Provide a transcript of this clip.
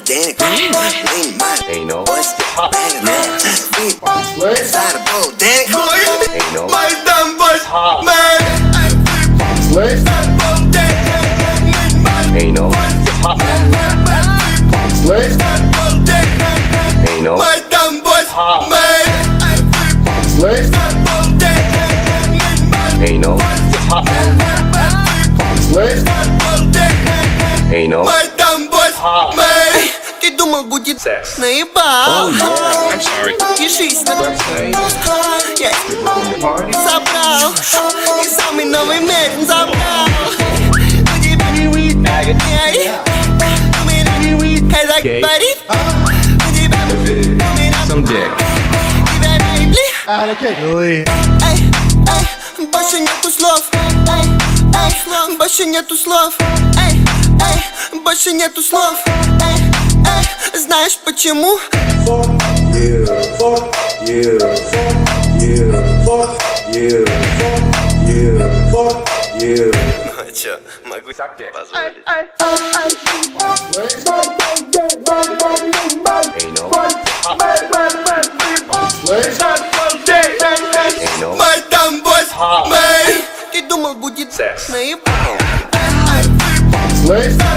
денег. Ain't no hop man. Inside a bowl, денег. Ain't no my dumb boys hop man. Ain't no hop man. Ain't no my dumb boys hop man. Ain't no hop man. Ain't no my dumb boys hop man. Ты думал, будет секс? Наебал. I'm sorry. Ешись на я забрал. И самый новый мерин забрал. У тебя не weed, gay. У тебя some dick. Больше нету слов. Больше нету слов. Больше нету слов. Знаешь почему? Fuck you, fuck you, fuck you, fuck you, fuck you, fuck you. Ну а чё, могу позволить? My dumb boys, man. Ты думал будет секс? Наебал.